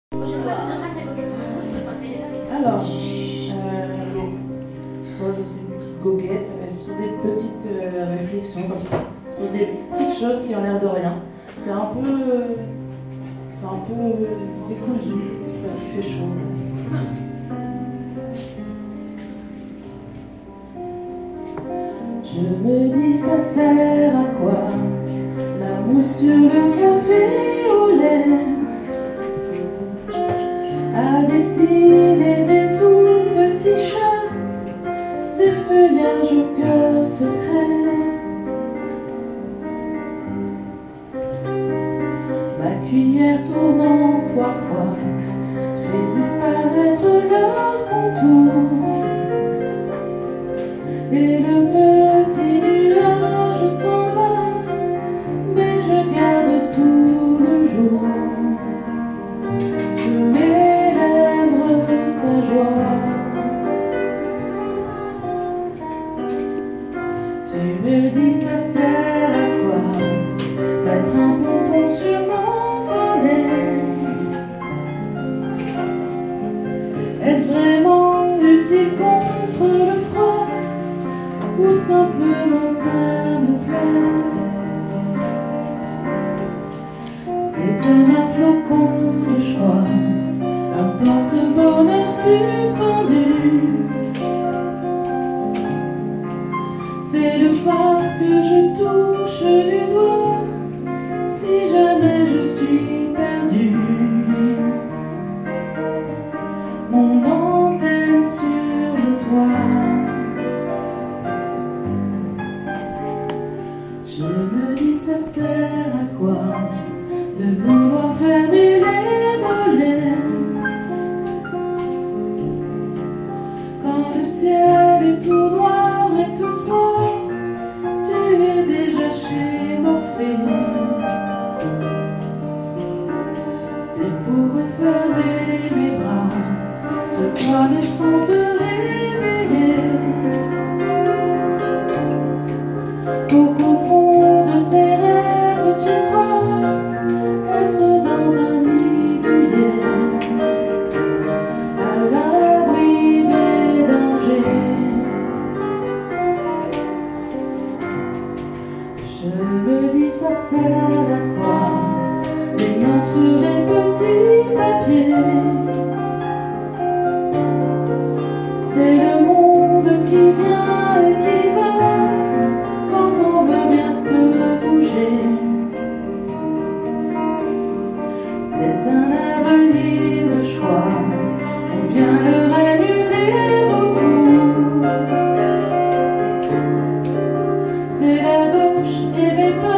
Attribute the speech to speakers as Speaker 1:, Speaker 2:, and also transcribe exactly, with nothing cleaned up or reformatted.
Speaker 1: Alors, euh, bon, c'est une petite goguette, ce sont des petites euh, réflexions comme ça. Ce sont des petites choses qui ont l'air de rien. C'est un peu, euh, enfin, un peu euh, décousu, c'est parce qu'il fait chaud. Je me dis, ça sert à quoi la mousse sur le café au lait, à dessiner des tout petits chats, des feuillages au cœur secret. Ma cuillère tournant trois fois fait disparaître leur contour, et le petit nuage s'en va, mais je garde tout le jour sur mes lèvres sa joie. Tu me dis, ça sert à quoi mettre un pompon sur mon bonnet? Est-ce vraiment utile contre le froid, ou simplement ça me plaît? C'est comme un flocon de choix, un porte-bonheur suspendu. C'est le phare que je touche du doigt si jamais je suis perdu. Mon antenne sur le toit. Je me dis, ça sert à quoi de vouloir fermer les volets quand le ciel est tout noir et que toi, tu es déjà chez Morphée. C'est pour refermer mes bras, se croire sans te réveiller, pour qu'au fond de tes rêves tu crois être dans un nid douillet, à l'abri des dangers. Je me dis, ça sert à quoi des noms sur des petits papiers? C'est le monde qui vient et qui va quand on veut bien se bouger. C'est un avenir de choix, ou bien le règne des vautours. C'est la gauche et mes parents